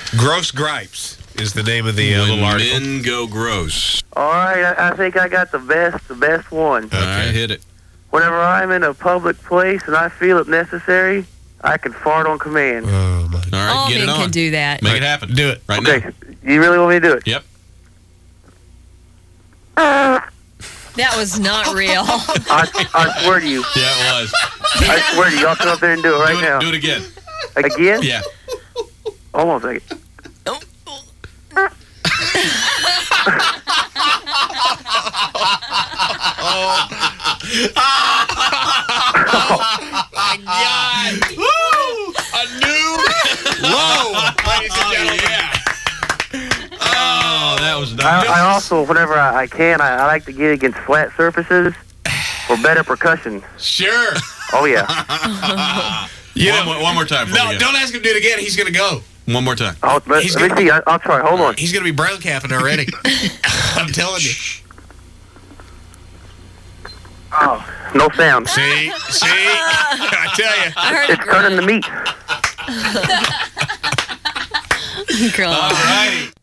Gross Gripes is the name of the little article. Men go gross. All right, I think I got the best one. All right, hit it. Whenever I'm in a public place and I feel it necessary, I can fart on command. Oh, my. All right, All get men it on. can do that. Make it happen. Do it. Right Okay, now. you really want me to do it? Yep. That was not real. I swear to you. Yeah, it was. I swear to you. I'll come up there and do it right now. Do it again. Again? Yeah. Hold on a second. My God. Woo! A new low, ladies and gentlemen. Yeah. Oh, that was nice. I also, whenever I can, I like to get against flat surfaces for better percussion. Sure. Oh, yeah. One more time. before No, we go. don't ask him to do it again. He's going to go. One more time. Let me see. I'll try. Hold on. He's going to be brown capping already. I'm telling you. Oh, no sound. See? I tell you. I heard It's turning the meat. Girl. All righty.